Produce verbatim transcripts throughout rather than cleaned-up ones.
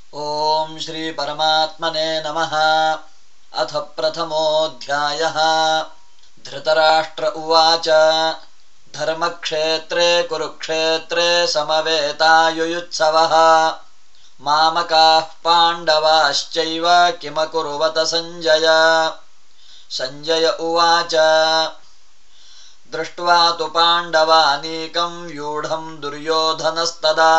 ॐ श्री परमात्मने नमः। अथ प्रथमोऽध्यायः। धृतराष्ट्र उवाच धर्मक्षेत्रे कुरुक्षेत्रे समवेतायुयुत्सवः मामकाः पाण्डवाश्चैव किमकुर्वत सञ्जय। सञ्जय उवाच दृष्ट्वा तु पाण्डवानीकं व्यूढं दुर्योधनस्तदा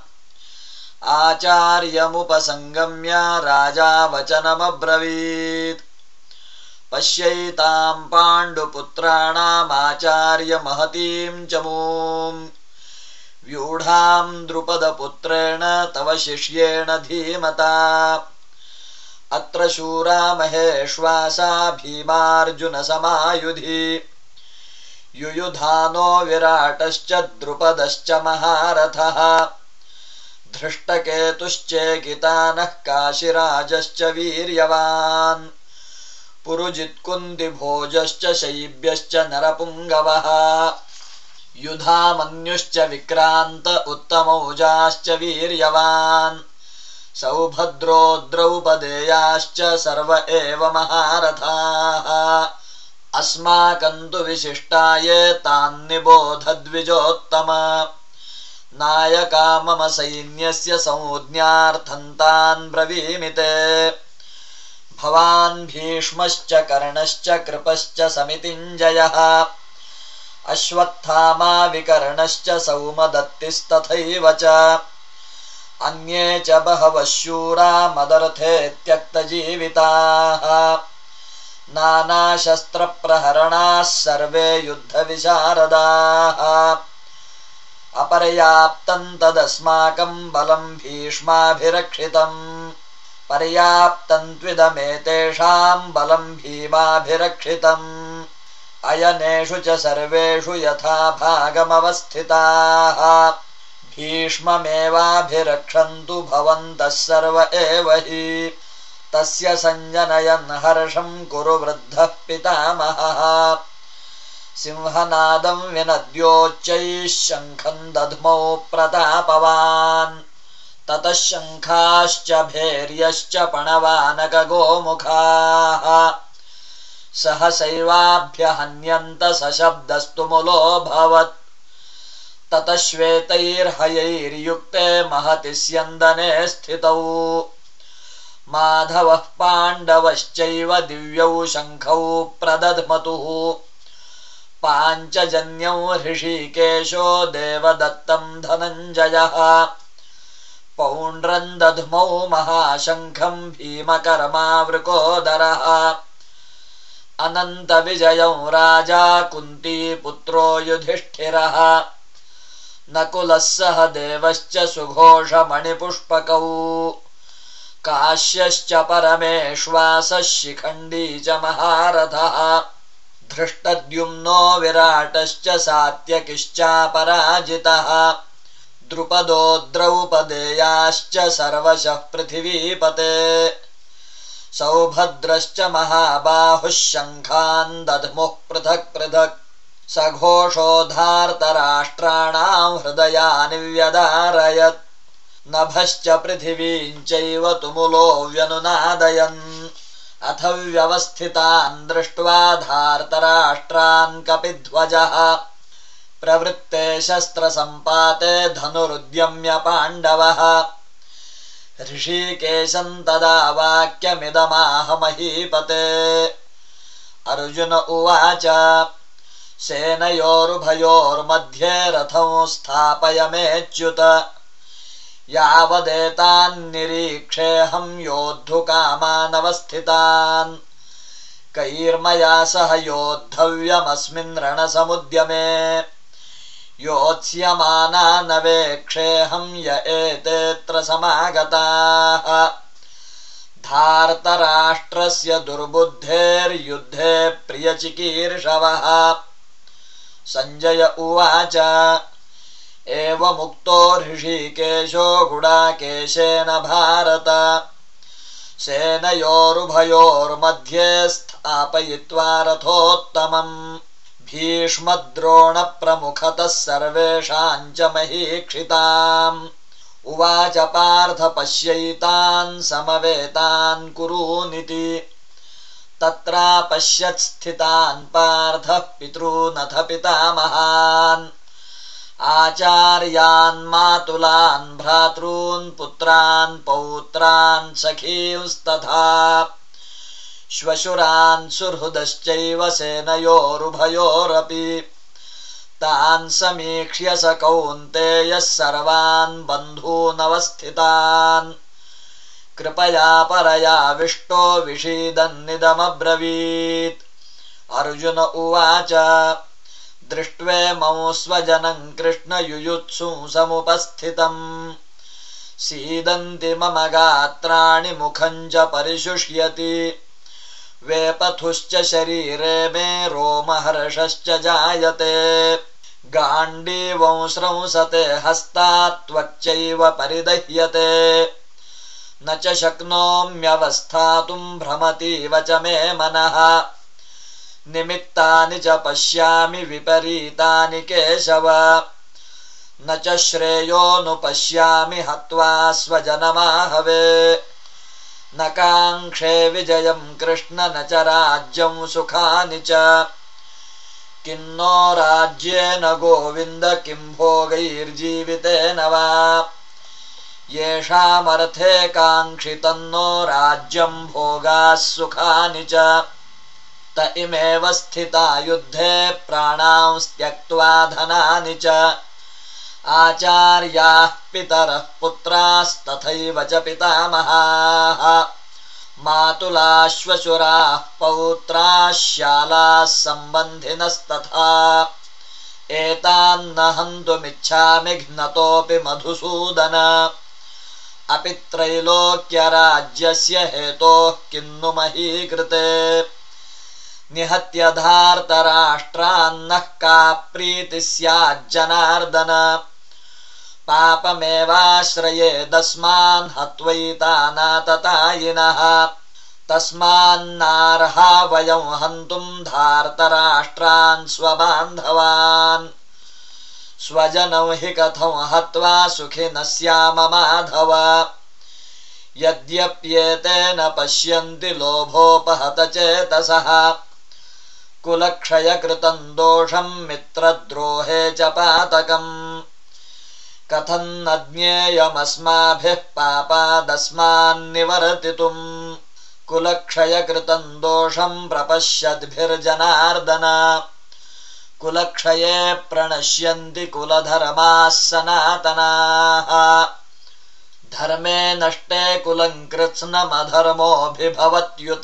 आचार्यमुपसंगम्य राजा वचनमब्रवीत्। पश्यैतां पाण्डुपुत्राणामाचार्य महतीं चमूं व्यूढां द्रुपदपुत्रेण तव शिष्येण धीमता। अत्र शूरा महेश्वासा भीमार्जुनसमायुधि युयुधानो विराटश्च द्रुपदश्च महारथः धृष्टकेतुश्चेकितानः काशिराजश्च वीर्यवान् पुरुजित्कुन्दिभोजश्च शैब्यश्च नरपुङ्गवः युधामन्युश्च विक्रान्त उत्तमौजाश्च वीर्यवान् सौभद्रो द्रौपदेयाश्च सर्व एव महारथाः। अस्माकं तु विशिष्टाये तान्निबोधद्विजोत्तम नायका मम सैन्यस्य संज्ञार्थं तान् ब्रवीमि ते। भवान् भीष्मश्च कर्णश्च कृपश्च समितिञ्जयः अश्वत्थामा विकर्णश्च सौमदत्तिस्तथैव च अन्ये च बहवः शूरा मदर्थे त्यक्तजीविताः नानाशस्त्रप्रहरणाः सर्वे युद्धविशारदाः। अपर्याप्तं तदस्माकं बलं भीष्माभिरक्षितं पर्याप्तं त्विदमेतेषां बलं भीमाभिरक्षितम् अयनेषु च सर्वेषु यथा भागमवस्थिताः भीष्ममेवाभिरक्षन्तु भवन्तः सर्व एव हि। तस्य सञ्जनयन् हर्षं कुरु वृद्धः पितामहः सिंहनादं विनद्योच्चैः शङ्खं दध्मौ प्रतापवान् ततः शङ्खाश्च भैर्यश्च पणवानकगोमुखाः सहसैवाभ्यहन्यन्त सशब्दस्तु मुलोऽभवत्। ततः श्वेतैर्हयैर्युक्ते महति स्यन्दने स्थितौ माधवः पाण्डवश्चैव दिव्यौ शङ्खौ प्रदध्मतुः पाञ्चजन्यौ हृषीकेशो देवदत्तं धनञ्जयः पौण्ड्रं दध्मौ महाशङ्खं भीमकर्मावृकोदरः अनन्तविजयौ राजा कुन्तीपुत्रो युधिष्ठिरः नकुलः सह देवश्च सुघोषमणिपुष्पकौ काश्यश्च परमेश्वासः शिखण्डी च महारथः धृष्टद्युम्नो विराटश्च सात्यकिश्चापराजितः द्रुपदो द्रौपदेयाश्च सर्वशः पृथिवीपते सौभद्रश्च महाबाहुः शङ्खान् दध्मुः पृथक् पृथक् सघोषोधार्तराष्ट्राणां हृदयानि व्यदारयत् नभश्च पृथिवीं चैव तुमुलो व्यनुनादयन्। अथ व्यवस्थितान् दृष्ट्वा धार्तराष्ट्रान् कपिध्वजः प्रवृत्ते शस्त्रसम्पाते धनुरुद्यम्य पाण्डवः ऋषिकेशं तदा वाक्यमिदमाह महीपते। अर्जुन उवाच सेनयोरुभयोर्मध्ये रथं स्थापयमेच्युत यावदेतान्निरीक्षेऽहं योद्धुकामानवस्थितान् कैर्मया सह योद्धव्यमस्मिन् रणसमुद्यमे योत्स्यमाना न वेक्षेऽहं य एतेऽत्र समागताः। धार्तराष्ट्रस्य दुर्बुद्धेर्युद्धे प्रियचिकीर्षवः। सञ्जय उवाच एवमुक्तो हृषीकेशो गुडाकेशेन भारत सेनयोरुभयोर्मध्ये स्थापयित्वा रथोत्तमम् भीष्मद्रोणप्रमुखतः सर्वेषां च महीक्षिताम् उवाच पार्थ पश्यैतान् समवेतान् कुरूनिति तत्रापश्यत् स्थितान् पार्थः पितॄनथ पितामहान् आचार्यान् मातुलान् भ्रातॄन् पुत्रान् पौत्रान् सखींस्तथा श्वशुरान् सुहृदश्चैव सेनयोरुभयोरपि तान् समीक्ष्य स कौन्तेयः सर्वान् बन्धूनवस्थितान् कृपया परयाविष्टो विषीदन्निदमब्रवीत् अर्जुन उवाच दृष्ट्वेमौ स्वजनं कृष्ण युयुत्सुंसमुपस्थितम् सीदन्ति मम गात्राणि मुखं च परिशुष्यति वेपथुश्च शरीरे मे रोमहर्षश्च जायते गाण्डीवं स्रंसते हस्तात् त्वच्चैव परिदह्यते न च शक्नोम्यवस्थातुं भ्रमतीव च मे मनः निमित्तानि च पश्यामि विपरीतानि केशव न च श्रेयोऽनुपश्यामि हत्वा स्वजनमाहवे न काङ्क्षे विजयं कृष्ण न च राज्यं सुखानि च किन्नो राज्येन गोविन्द किं भोगैर्जीवितेन वा येषामर्थे काङ्क्षितन्नो राज्यं भोगाः सुखानि च त इमेव स्थिता युद्धे प्राणांस्त्यक्त्वा धनानि च आचार्याः पितरः पुत्रास्तथैव च पितामहाः मातुलाः श्वशुराः पौत्राः श्यालाः सम्बन्धिनस्तथा एतान्न हन्तुमिच्छामि घ्नतोऽपि मधुसूदन अपि त्रैलोक्यराज्यस्य हेतोः किन्नु महीकृते निहत्य धार्तराष्ट्रान्नः का प्रीतिः स्याज्जनार्दन पापमेवाश्रयेदस्मान् हत्वैतानाततायिनः तस्मान्नार्हा वयं हन्तुं धार्तराष्ट्रान् स्वबान्धवान् स्वजनं हि कथं हत्वा सुखिनः स्याम माधव यद्यप्येतेन पश्यन्ति लोभोपहतचेतसः कुलक्षयकृतं दोषं मित्रद्रोहे च पातकम् कथं न ज्ञेयमस्माभिः पापादस्मान्निवर्तितुम् कुलक्षयकृतं दोषं प्रपश्यद्भिर्जनार्दन कुलक्षये प्रणश्यन्ति कुलधर्माः सनातनाः धर्मे नष्टे कुलं कृत्स्नमधर्मोऽभिभवत्युत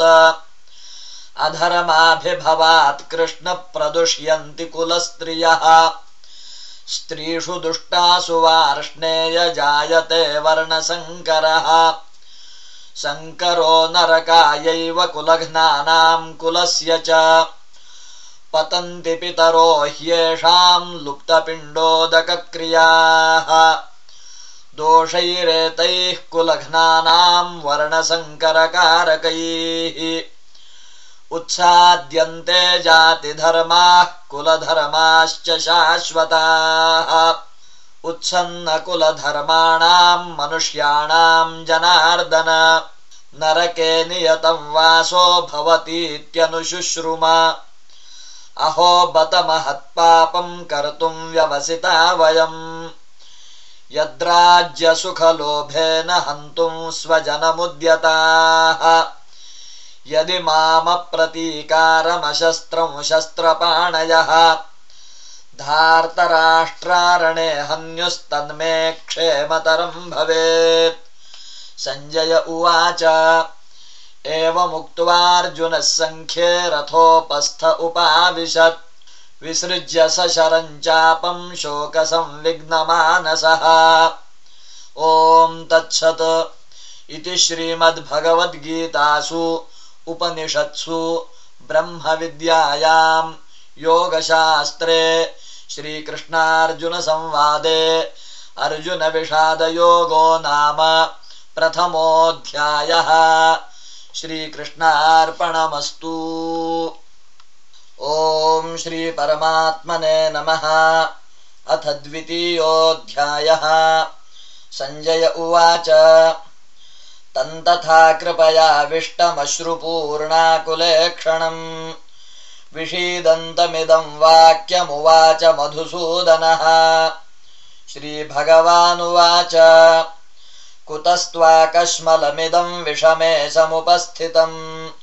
अधर्माभिभवात् कृष्ण प्रदुष्यन्ति कुलस्त्रियः स्त्रीषु दुष्टासु वार्ष्णेय जायते वर्णसङ्करः सङ्करो नरकायैव कुलघ्नानां कुलस्य च पतन्ति पितरो ह्येषां लुप्तपिण्डोदकक्रियाः दोषैरेतैः कुलघ्नानां वर्णसङ्करकारकैः उत्साद्यन्ते जातिधर्माः कुलधर्माश्च शाश्वताः उत्सन्नकुलधर्माणां मनुष्याणां जनार्दन नरके नियतं वासो भवतीत्यनुशुश्रुम अहो बत महत्पापं कर्तुं व्यवसिता वयम् यद्राज्यसुखलोभेन हन्तुं स्वजनमुद्यताः यदि मामप्रतीकारमशस्त्रं शस्त्रपाणयः धार्तराष्ट्रारणे हन्युस्तन्मे क्षेमतरं भवेत् संजय उवाच एवमुक्त्वार्जुनः सङ्ख्ये रथोपस्थ उपाविशत् विसृज्य सशरं चापं शोकसंविघ्नमानसः ॐ तत्सत् इति श्रीमद्भगवद्गीतासु उपनिषत्सु ब्रह्मविद्यायां योगशास्त्रे श्रीकृष्णार्जुनसंवादे अर्जुनविषादयोगो नाम प्रथमोऽध्यायः। श्रीकृष्णार्पणमस्तु। ॐ श्रीपरमात्मने नमः। अथ द्वितीयोऽध्यायः। सञ्जय उवाच तन्तथा कृपयाविष्टमश्रुपूर्णाकुलेक्षणम् विषीदन्तमिदं वाक्यमुवाच मधुसूदनः। श्रीभगवानुवाच कुतस्त्वाकश्मलमिदं विषमे समुपस्थितम्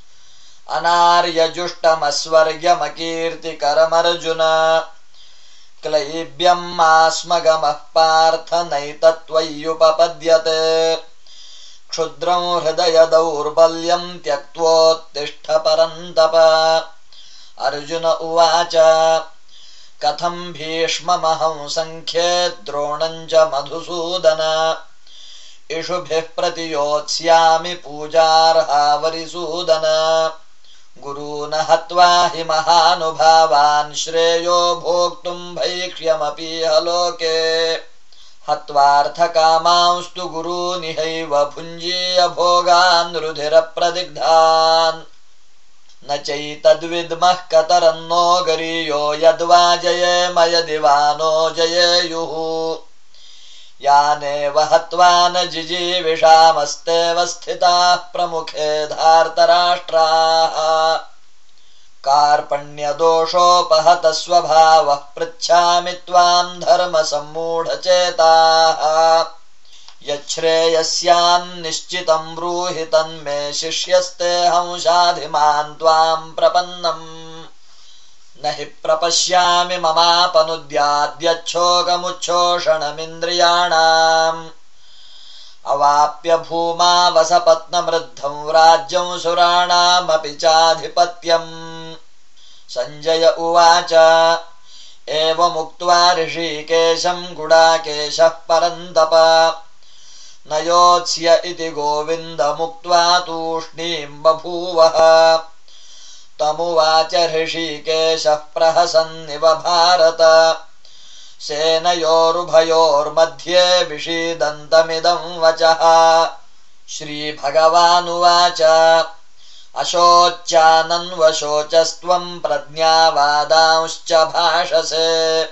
अनार्यजुष्टमस्वर्ग्यमकीर्तिकरमर्जुन क्लैब्यं मास्मगमः पार्थ नैतत्त्वय्युपपद्यते क्षुद्रं हृदय दौर्बल्यं त्यक्त्वोत्तिष्ठ परन्तप। अर्जुन उवाच कथं भीष्ममहं सङ्ख्ये द्रोणं च मधुसूदन इषुभिः प्रतियोत्स्यामि पूजार्हा वरिसूदन। गुरून् हत्वा हि महानुभावान् श्रेयो भोक्तुं भैक्ष्यमपीह लोके हत्वार्थकामांस्तु गुरूनिहैव भुञ्जीय भोगान् रुधिरप्रदिग्धान् न चैतद्विद्मः कतरन्नो गरीयो यद्वा जयेम यदि वा नो जयेयुः यानेव हत्वा न जिजीविषामस्तेव स्थिताः प्रमुखे धार्तराष्ट्राः। कार्पण्यदोषोपहतः स्वभावः पृच्छामि त्वां धर्मसम्मूढचेताः यच्छ्रेयस्यान्निश्चितं ब्रूहि तन्मे शिष्यस्तेऽहं शाधिमान् त्वां प्रपन्नम् न हि प्रपश्यामि ममापनुद्याद्यच्छोकमुच्छोषणमिन्द्रियाणाम् अवाप्य भूमा वसपत्नमृद्धं राज्यं सुराणामपि चाधिपत्यम्। सञ्जय उवाच एवमुक्त्वा ऋषिकेशं गुडाकेशः परन्तप न योत्स्य इति गोविन्दमुक्त्वा तूष्णीं बभूवः। तमुवाच ऋषिकेशः प्रहसन्निव भारत सेनयोरुभयोर्मध्ये विषीदन्तमिदं वचः। श्रीभगवानुवाच अशोच्यानन्वशोचस्त्वं प्रज्ञावादांश्च भाषसे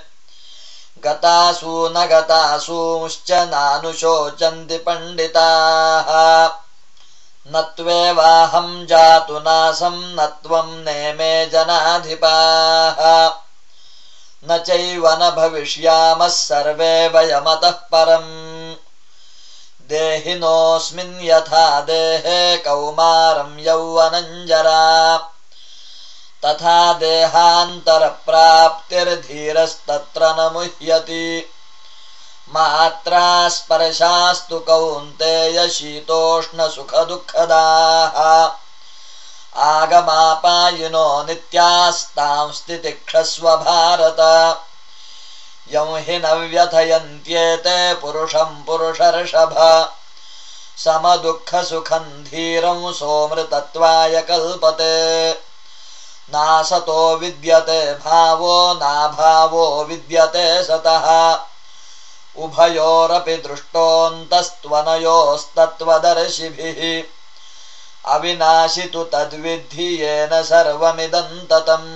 गतासु न गतासूंश्च नानुशोचन्ति पण्डिताः न त्वेवाहं जातु नासं न त्वं नेमे जनाधिपाः न चैव न भविष्यामः सर्वे वयमतः परम् देहिनोऽस्मिन् यथा देहे कौमारं यौवनं जरा तथा देहान्तरप्राप्तिर्धीरस्तत्र न मुह्यति मात्रा स्पर्शास्तु कौन्तेय शीतोष्णसुखदुःखदाः आगमापायिनो नित्यास्तांस्ति तितिक्षस्व भारत यं हि न व्यथयन्त्येते पुरुषं पुरुषर्षभ समदुःखसुखं धीरं सोऽमृतत्वाय कल्पते नासतो विद्यते भावो नाभावो विद्यते सतः उभयोरपि दृष्टोऽन्तस्त्वनयोस्तत्त्वदर्शिभिः अविनाशि तु तद्विद्धि येन सर्वमिदं ततम्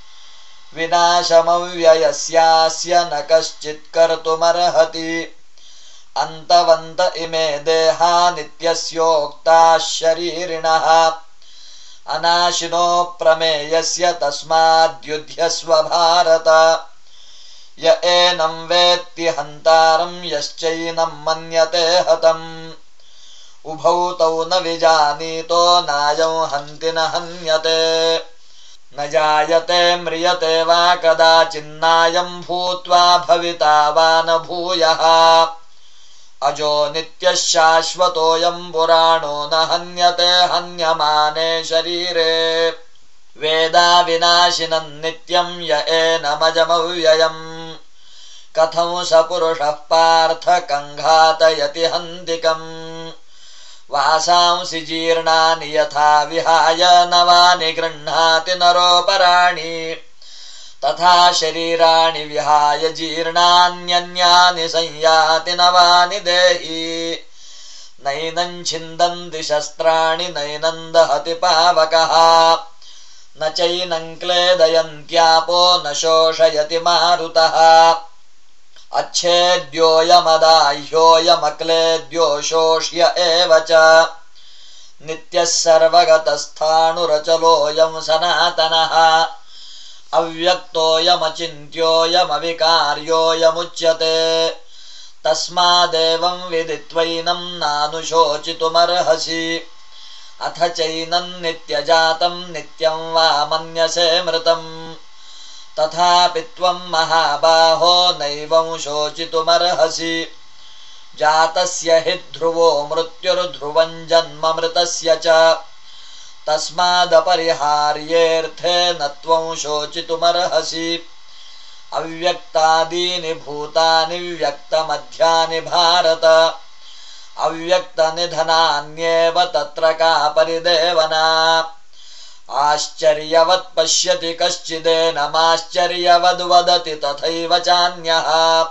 विनाशमव्ययस्यास्य न कश्चित् कर्तुमर्हति अन्तवन्त इमे देहा नित्यस्योक्ताः शरीरिणः अनाशिनो प्रमेयस्य तस्माद्युध्यस्व भारत य एनं वेत्ति हन्तारं यश्चैनं मन्यते हतम् उभौ तौ न विजानीतो नायं हन्ति न हन्यते न जायते म्रियते वा कदाचिन्नायं भूत्वा भविता वा न भूयः अजो नित्यः शाश्वतोऽयं पुराणो न हन्यते हन्यमाने शरीरे वेदा विनाशिनं नित्यं य एनमजमव्ययम् कथं स पुरुषः पार्थ कङ्घातयति हन्तिकम् वासांसि जीर्णानि यथा विहाय नवानि गृह्णाति नरोपराणि तथा शरीराणि विहाय जीर्णान्यन्यानि संयाति नवानि देहि नैनं छिन्दन्ति शस्त्राणि नैनं दहति पावकः न चैनं क्लेदयन्त्यापो न शोषयति मारुतः अच्छेद्योऽयमदाह्योऽयमक्लेद्यो शोष्य एव च नित्यः सर्वगतस्थाणुरचलोऽयं सनातनः अव्यक्तोऽयमचिन्त्योऽयमविकार्योऽयमुच्यते तस्मादेवं विदित्वैनं नानुशोचितुमर्हसि अथ चैनं नित्यजातं नित्यं वा मन्यसे मृतम् तथापि त्वं महाबाहो नैवं शोचितुमर्हसि जातस्य हि ध्रुवो मृत्युर्ध्रुवं जन्म मृतस्य च तस्मादपरिहार्येऽर्थे न त्वं शोचितुमर्हसि अव्यक्तादीनि भूतानि व्यक्तमध्यानि भारत अव्यक्तनिधनान्येव तत्र का परिदेवना आश्चर्यवत् पश्यति कश्चिदेनमाश्चर्यवद्वदति तथैव चान्यः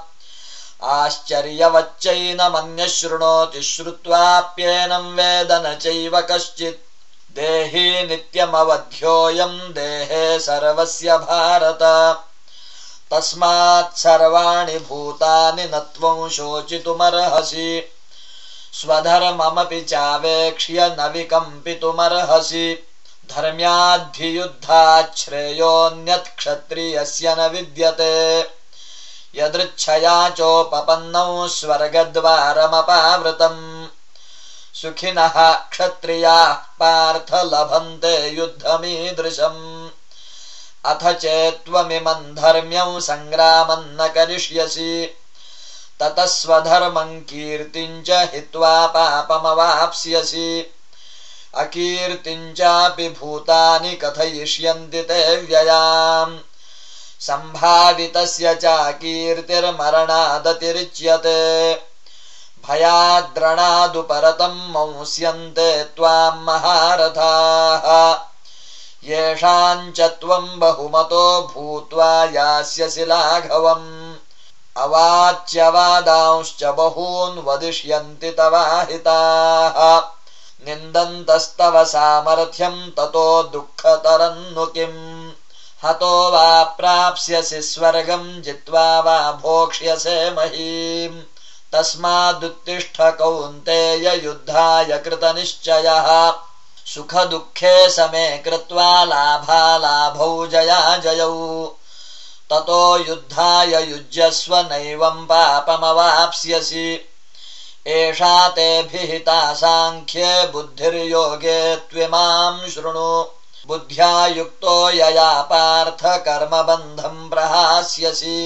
आश्चर्यवच्चैनमन्यः शृणोति श्रुत्वाप्येनं वेद न चैव कश्चित् देहि नित्यमवध्योऽयं देहे सर्वस्य भारत तस्मात् सर्वाणि भूतानि न त्वं शोचितुमर्हसि स्वधर्ममपि चावेक्ष्य न विकम्पितुमर्हसि धर्म्याद्धियुद्धात् श्रेयोऽन्यत् क्षत्रियस्य न विद्यते यदृच्छया चोपपन्नौ स्वर्गद्वारमपावृतम् सुखिनः क्षत्रियाः पार्थ लभन्ते युद्धमीदृशम् अथ चेत्त्वमिमं धर्म्यं संग्रामं न करिष्यसि ततः स्वधर्मं कीर्तिं च हित्वा पापमवाप्स्यसि अकीर्तिं चापि भूतानि कथयिष्यन्ति ते व्ययाम् सम्भावितस्य चाकीर्तिर्मरणादतिरिच्यते भयाद्रणादुपरतं मंस्यन्ते त्वां महारथाः येषां च त्वं बहुमतो भूत्वा यास्यसि लाघवम् अवाच्यवादांश्च बहून् वदिष्यन्ति तवाहिताः निन्दन्तस्तव सामर्थ्यं ततो दुःखतरं नु किम् हतो वा प्राप्स्यसि स्वर्गं जित्वा वा भोक्ष्यसे महीम् तस्मादुत्तिष्ठ कौन्तेय युद्धाय कृतनिश्चयः सुखदुःखे समे कृत्वा लाभालाभौ जयाजयौ ततो युद्धाय युज्यस्व नैवं पापमवाप्स्यसि एषा ते भिहिता साङ्ख्ये बुद्धिर्योगे त्विमां शृणु बुद्ध्या युक्तो यया पार्थ कर्मबन्धं प्रहास्यसि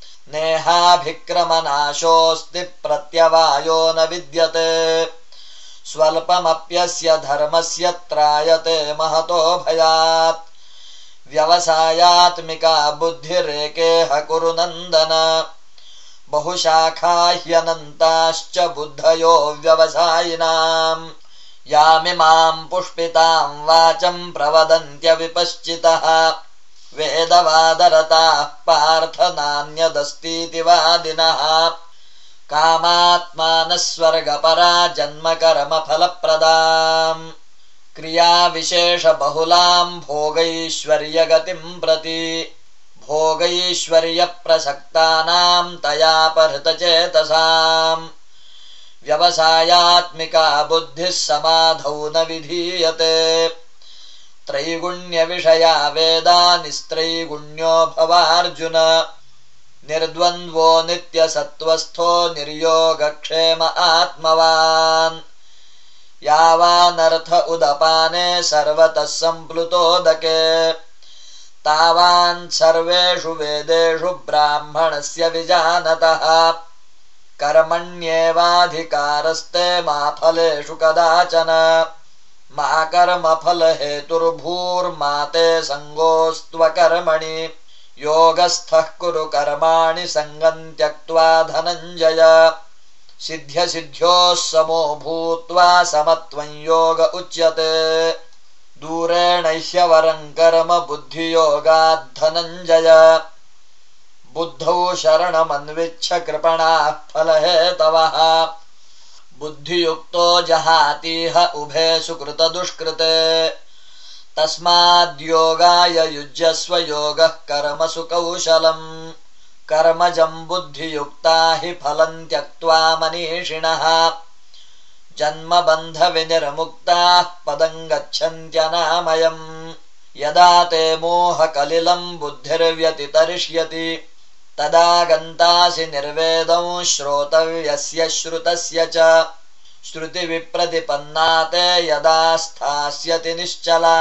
नेहाभिक्रमनाशोऽस्ति प्रत्यवायो न विद्यते स्वल्पमप्यस्य धर्मस्य त्रायते महतो भयात् व्यवसायात्मिका बुद्धिरेकेह कुरु नन्दन बहुशाखा ह्यनन्ताश्च बुद्धयो व्यवसायिनाम् यामिमां पुष्पितां वाचं प्रवदन्त्यविपश्चितः वेदवादरताः पार्थ नान्यदस्तीति वादिनः कामात्मानः स्वर्गपरा जन्मकर्मफलप्रदाम् क्रियाविशेषबहुलां भोगैश्वर्यगतिं प्रति भोगैश्वर्यप्रसक्तानां तया परतचेतसाम् व्यवसायात्मिका बुद्धिः समाधौ न विधीयते त्रैगुण्यविषया वेदा निस्त्रैगुण्यो भवार्जुन निर्द्वन्द्वो नित्यसत्त्वस्थो निर्योगक्षेम आत्मवान् यावानर्थ उदपाने सर्वतः सम्प्लुतोदके तावान् सर्वेषु वेदेषु ब्राह्मणस्य विजानतः कर्मण्येवाधिकारस्ते मा फलेषु कदाचन मा कर्मफलहेतुर्भूर्मा ते सङ्गोऽस्त्वकर्मणि योगस्थः कुरु कर्माणि सङ्गं त्यक्त्वा धनञ्जय सिद्ध्यसिद्ध्योः समो भूत्वा समत्वं योग उच्यते दूरेण ह्यवरं कर्म बुद्धियोगात् धनञ्जय बुद्धौ शरणमन्विच्छ कृपणाः फलहेतवः बुद्धियुक्तो जहातीह उभे सुकृतदुष्कृते तस्माद्योगाय युज्यस्व योगः कर्मसु कौशलम् कर्मजं बुद्धियुक्ता हि फलं त्यक्त्वा मनीषिणः जन्मबन्धविनिर्मुक्ताः पदं गच्छन्त्यनामयम् यदा ते मोहकलिलं बुद्धिर्व्यतितरिष्यति तदा गन्तासि निर्वेदं श्रोतव्यस्य श्रुतस्य च श्रुतिविप्रतिपन्ना ते यदा स्थास्यति निश्चला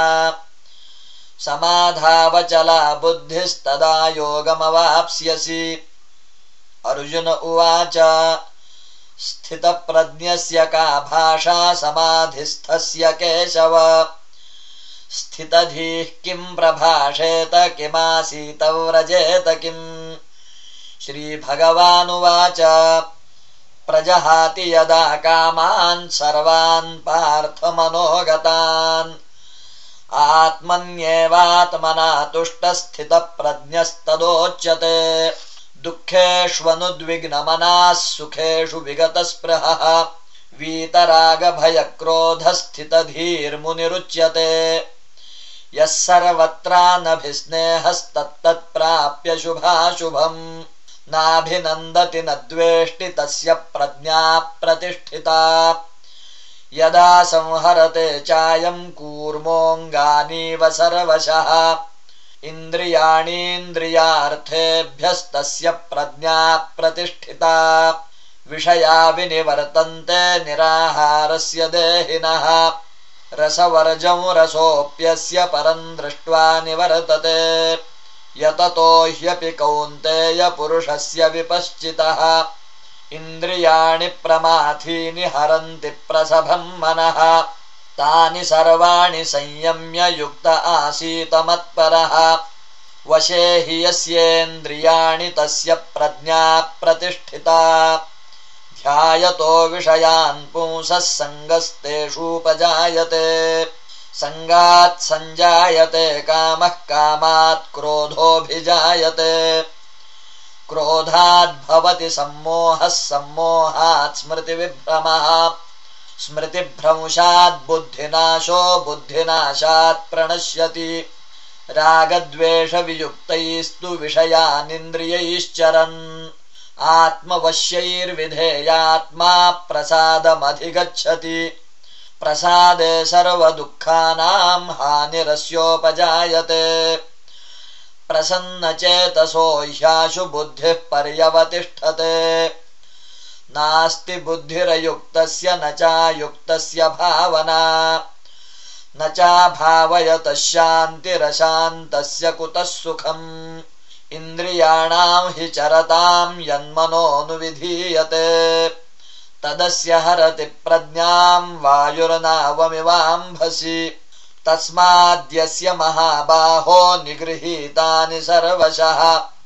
समाधावचला बुद्धिस्तदा योगमवाप्स्यसि। अर्जुन उवाच स्थितप्रज्ञस्य का भाषा समाधिस्थस्य केशव स्थितधीः किं प्रभाषेत किमासीत व्रजेत किम्। श्रीभगवानुवाच प्रजहाति यदा कामान् सर्वान् पार्थमनोगतान् आत्मन्येवात्मना तुष्टस्थितप्रज्ञस्तदोच्यते दुःखेष्वनुद्विग्नमनाः सुखेषु विगतस्पृहः वीतरागभयक्रोधस्थितधीर्मुनिरुच्यते यः सर्वत्रानभिस्नेहस्तत्तत्प्राप्य शुभाशुभम् नाभिनन्दति न द्वेष्टि तस्य प्रज्ञा प्रतिष्ठिता यदा संहरते चायं कूर्मोऽङ्गानीव सर्वशः इन्द्रियाणीन्द्रियार्थेभ्यस्तस्य प्रज्ञा प्रतिष्ठिता विषया विनिवर्तन्ते निराहारस्य देहिनः रसवर्जं रसोऽप्यस्य परं दृष्ट्वा निवर्तते यततो ह्यपि कौन्तेय पुरुषस्य विपश्चितः इन्द्रियाणि प्रमाथीनि हरन्ति प्रसभं मनः तानि सर्वाणि संयम्य युक्त आसीत मत्परः वशे हि यस्येन्द्रियाणि तस्य प्रज्ञा प्रतिष्ठिता ध्यायतो विषयान् पुंसः सङ्गस्तेषूपजायते सङ्गात् सञ्जायते कामः कामात् क्रोधोऽभिजायते क्रोधाद्भवति सम्मोहः सम्मोहात् स्मृतिविभ्रमः स्मृतिभ्रंशात् बुद्धिनाशो बुद्धिनाशात् प्रणश्यति रागद्वेषवियुक्तैस्तु विषयानिन्द्रियैश्चरन् आत्मवश्यैर्विधेयात्मा प्रसादमधिगच्छति प्रसादे सर्वदुःखानां हानिरस्योपजायते प्रसन्नचेतसो ह्याशु बुद्धिः पर्यवतिष्ठते नास्ति बुद्धिरयुक्तस्य न चायुक्तस्य भावना न चाभावयतः शान्तिरशान्तस्य कुतः सुखम् इन्द्रियाणां हि चरतां यन्मनोऽनुविधीयते तदस्य हरति प्रज्ञां वायुर्नावमिवाम्भसि तस्माद्यस्य महाबाहो निगृहीतानि सर्वशः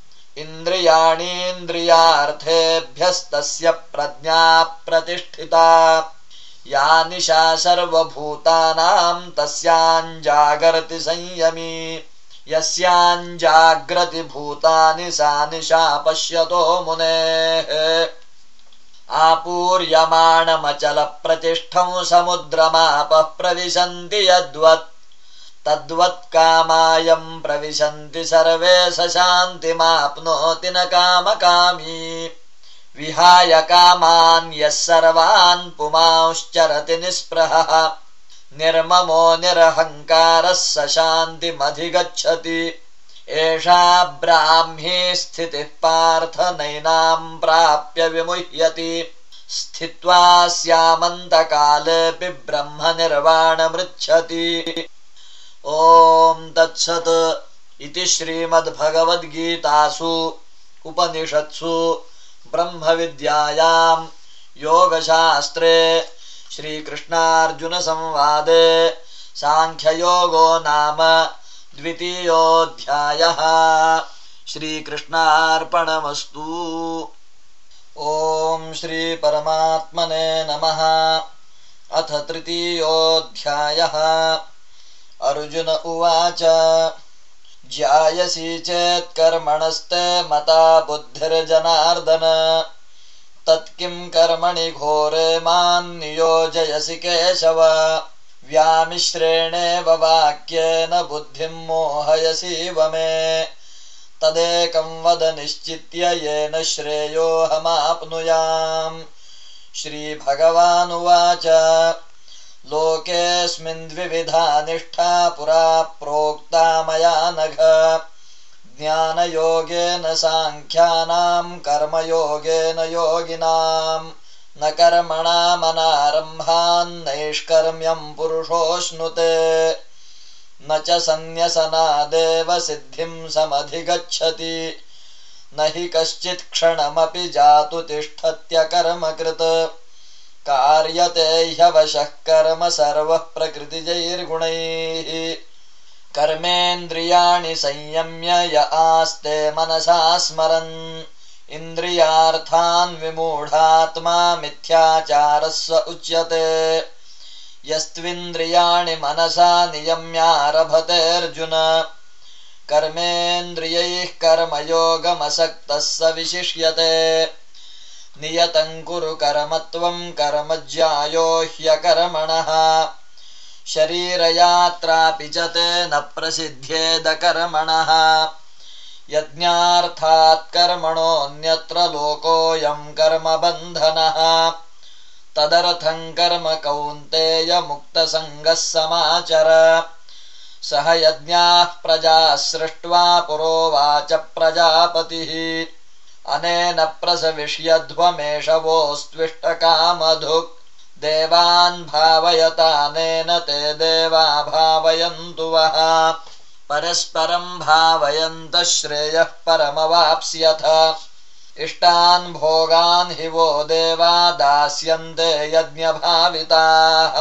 इन्द्रियाणीन्द्रियार्थेभ्यस्तस्य प्रज्ञा प्रतिष्ठिता या निशा सर्वभूतानां तस्याञ्जागर्ति संयमी यस्याञ्जाग्रति भूतानि सा निशा पश्यतो मुनेः आपूर्यमाणमचलप्रतिष्ठं समुद्रमापः प्रविशन्ति यद्वत् तद्वत्कामायं प्रविशन्ति सर्वे स शान्तिमाप्नोति न कामकामी विहाय कामान् यः सर्वान् पुमांश्चरति निःस्पृहः निर्ममो निरहङ्कारः स शान्तिमधिगच्छति एषा ब्राह्मी स्थितिः पार्थ नैनां प्राप्य विमुह्यति स्थित्वा स्यामन्तकालेऽपि ब्रह्मनिर्वाणमृच्छति। ॐ तत्सत् इति श्रीमद्भगवद्गीतासु उपनिषत्सु ब्रह्मविद्यायां योगशास्त्रे श्रीकृष्णार्जुनसंवादे साङ्ख्ययोगो नाम द्वितीयोऽध्यायः। श्रीकृष्णार्पणमस्तु। ॐ श्रीपरमात्मने नमः। अथ तृतीयोऽध्यायः। अर्जुन उवाच ज्यायसि चेत् कर्मणस्ते मता बुद्धिर्जनार्दन तत्किं कर्मणि घोरे मां नियोजयसि केशव व्यामिश्रेणेव वाक्येन बुद्धिं मोहयसीव मे तदेकं वद निश्चित्य येन श्रेयोऽहमाप्नुयाम्। श्रीभगवानुवाच लोकेऽस्मिन् द्विविधा निष्ठा पुरा प्रोक्ता मया नघ। ज्ञानयोगेन साङ्ख्यानां कर्मयोगेन योगिनां। न कर्मणामनारम्भान्नैष्कर्म्यं पुरुषोऽश्नुते। न च सन्न्यसनादेव सिद्धिं समधिगच्छति। न हि कश्चित् क्षणमपि जातु तिष्ठत्यकर्मकृत्। कार्यते ह्यवशः कर्म सर्वः प्रकृतिजैर्गुणैः। कर्मेन्द्रियाणि संयम्य य आस्ते मनसा स्मरन्। इन्द्रियार्थान् विमूढात्मा मिथ्याचारस्व उच्यते। यस्त्विन्द्रियाणि मनसा नियम्यारभतेऽर्जुन। कर्मेन्द्रियैः कर्मयोगमसक्तः स विशिष्यते। नियतं कुरु कर्मत्वं कर्मज्यायो ह्यकर्मणः। शरीरयात्रापि च ते न प्रसिद्ध्येद कर्मणः। यज्ञार्थात् कर्मणोऽन्यत्र लोकोऽयं कर्मबन्धनः। तदर्थं कर्म कौन्तेय मुक्तसङ्गः समाचर। सह यज्ञाः प्रजाः सृष्ट्वा पुरोवाच प्रजापतिः। अनेन प्रसविष्यध्वमेषवोऽस्त्विष्टकामधुक्। देवान् भावयतानेन ते देवा भावयन्तु वः। परस्परं भावयन्तः श्रेयः परमवाप्स्यथ। इष्टान् भोगान् हि वो देवा दास्यन्ते यज्ञभाविताः।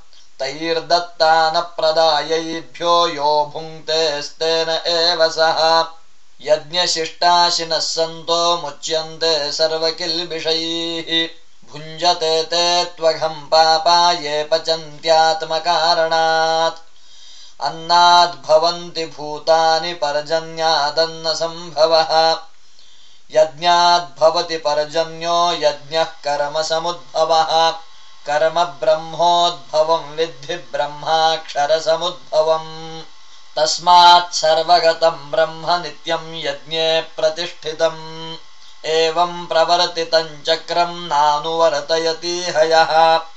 तैर्दत्तानप्रदायैभ्यो यो भुङ्क्तेस्तेन एव सः। यज्ञशिष्टाशिनः सन्तो मुच्यन्ते सर्वकिल्बिषैः। भुञ्जते ते त्वघं पापा ये पचन्त्यात्मकारणात्। अन्नाद्भवन्ति भूतानि पर्जन्यादन्नसम्भवः। यज्ञाद्भवति पर्जन्यो यज्ञः कर्मसमुद्भवः। कर्म ब्रह्मोद्भवं विद्धि ब्रह्माक्षरसमुद्भवम्। तस्मात् सर्वगतं ब्रह्म नित्यं यज्ञे प्रतिष्ठितम्। एवं प्रवर्तितं चक्रं नानुवर्तयति हयः।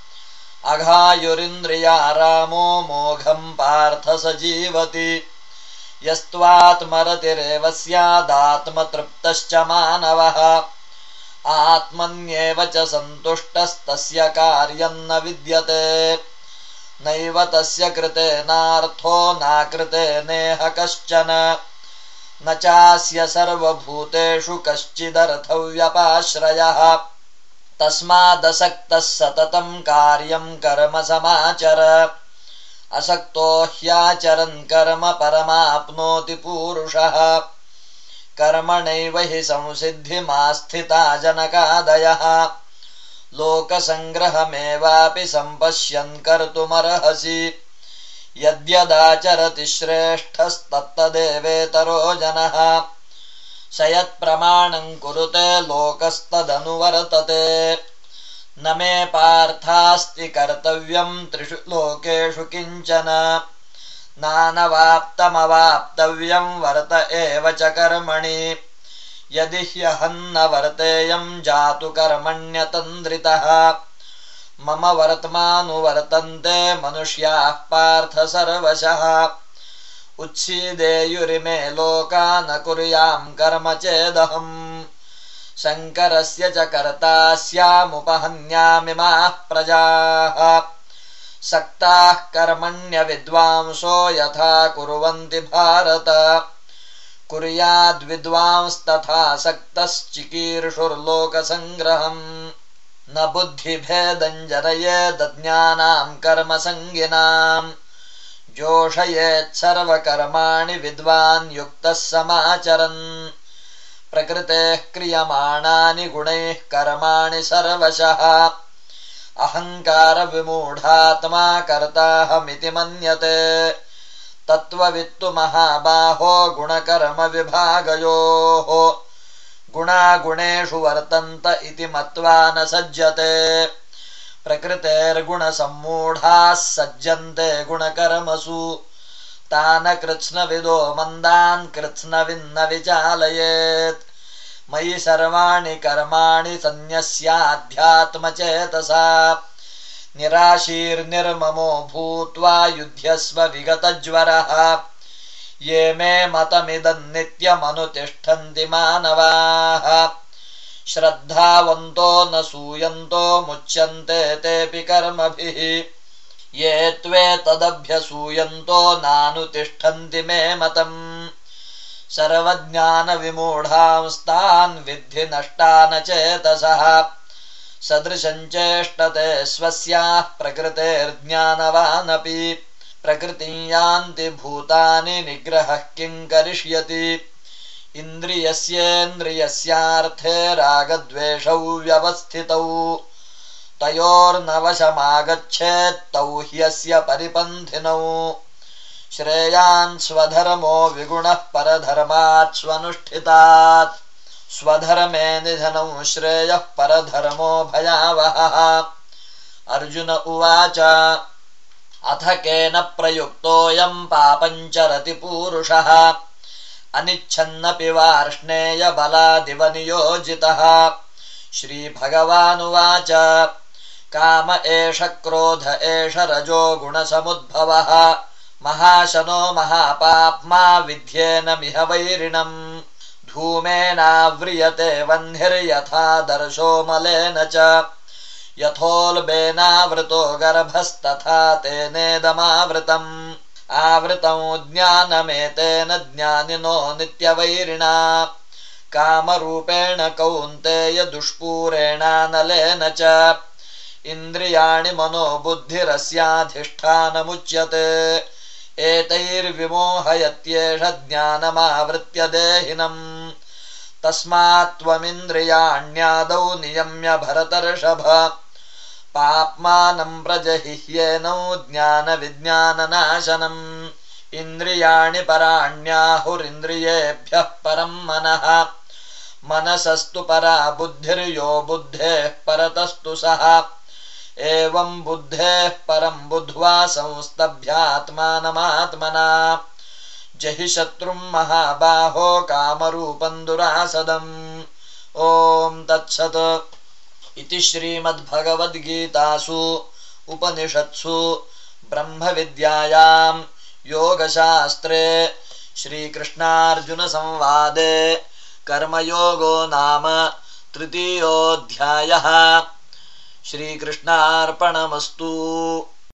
अघायुरिन्द्रियारामो मोघं पार्थ स जीवति। यस्त्वात्मरतिरेव स्यादात्मतृप्तश्च मानवः। आत्मन्येव च सन्तुष्टस्तस्य कार्यं न विद्यते। नैव तस्य कृतेनार्थो नाकृतेनेह कश्चन। न चास्य सर्वभूतेषु कश्चिदर्थव्यपाश्रयः। तस्मादसक्तः सततं कार्यं कर्म समाचर। असक्तो ह्याचरन् कर्म परमाप्नोति पूरुषः। कर्मणैव हि संसिद्धिमास्थिता जनकादयः। लोकसङ्ग्रहमेवापि सम्पश्यन् कर्तुमर्हसि। यद्यदाचरति श्रेष्ठस्तत्तदेवेतरो जनः। स यत्प्रमाणं कुरुते लोकस्तदनुवर्तते। न मे पार्थास्ति कर्तव्यं त्रिषु लोकेषु किञ्चन। नानवाप्तमवाप्तव्यं वर्त एव च कर्मणि। यदि ह्यहन्न वर्तेयं जातु कर्मण्यतन्द्रितः। मम वर्त्मानुवर्तन्ते मनुष्याः पार्थ सर्वशः। उच्छीदेयुरिमे लोका न कुर्यां कर्म चेदहम्। शङ्करस्य च कर्ता स्यामुपहन्यामिमाः प्रजाः। सक्ताः कर्मण्यविद्वांसो यथा कुर्वन्ति भारत। कुर्याद्विद्वांस्तथा सक्तश्चिकीर्षुर्लोकसङ्ग्रहम्। न बुद्धिभेदं जनयेदज्ञानां कर्मसङ्गिनाम्। जोषयेत् सर्वकर्माणि विद्वान् युक्तः समाचरन्। प्रकृतेः क्रियमाणानि गुणैः कर्माणि सर्वशः। अहङ्कारविमूढात्मा कर्ताहमिति मन्यते। तत्त्ववित्तु महाबाहो गुणकर्मविभागयोः। गुणागुणेषु वर्तन्त इति मत्वा न सज्जते। प्रकृतेर्गुणसम्मूढाः सज्जन्ते गुणकर्मसु। तान् कृत्स्नविदो मन्दान् कृत्स्नविन्न विचालयेत् मयि सर्वाणि कर्माणि सन्न्यस्याध्यात्मचेतसा निराशीर्निर्ममो भूत्वा युध्यस्व विगतज्वरः ये मे मतमिदं नित्यमनुतिष्ठन्ति मानवाः श्रद्धावन्तो न सूयन्तो मुच्यन्ते तेऽपि कर्मभिः ये त्वेतदभ्यसूयन्तो नानुतिष्ठन्ति मे मतम् सर्वज्ञानविमूढांस्तान् विद्धि नष्टान् चेतसः सदृशं चेष्टते स्वस्याः प्रकृतेर्ज्ञानवानपि प्रकृतिं यान्ति भूतानि निग्रहः किं करिष्यति इन्द्रियस्येन्द्रियस्यार्थे रागद्वेषौ व्यवस्थितौ तयोर्नवशमागच्छेत् तौ ह्यस्य परिपन्थिनौ श्रेयान् स्वधर्मो विगुणः परधर्मात् स्वनुष्ठितात् स्वधर्मे निधनं श्रेयः परधर्मो भयावहः अर्जुन उवाच अथ केन प्रयुक्तोऽयं पापञ्चरति पूरुषः अनिच्छन्नपि वार्ष्णेयबलादिव नियोजितः श्रीभगवानुवाच काम एष क्रोध एष रजो गुणसमुद्भवः महाशनो महापाप्मा विध्येन मिह वैरिणम् धूमेनाव्रियते वह्निर्यथा दर्शो मलेन च यथोल्बेनावृतो गर्भस्तथा तेनेदमावृतम् आवृतं ज्ञानमेतेन ज्ञानिनो नित्यवैरिणा कामरूपेण कौन्तेय दुष्पूरेणानलेन च इन्द्रियाणि मनो बुद्धिरस्याधिष्ठानमुच्यते एतैर्विमोहयत्येष ज्ञानमावृत्य देहिनम् तस्मात् त्वमिन्द्रियाण्यादौ नियम्य भरतर्षभ पाप्मानं प्रजहिह्येनौ ज्ञानविज्ञाननाशनम् इन्द्रियाणि पराण्याहुरिन्द्रियेभ्यः परं मनः मनसस्तु परा बुद्धिर्यो बुद्धेः परतस्तु सः एवं बुद्धेः परं बुद्ध्वा संस्तभ्यात्मानमात्मना जहि शत्रुं महाबाहो कामरूपं दुरासदम् ॐ तत्सत् इति श्रीमद्भगवद्गीतासु उपनिषत्सु ब्रह्मविद्यायां योगशास्त्रे श्रीकृष्णार्जुनसंवादे कर्मयोगो नाम तृतीयोऽध्यायः। श्रीकृष्णार्पणमस्तु।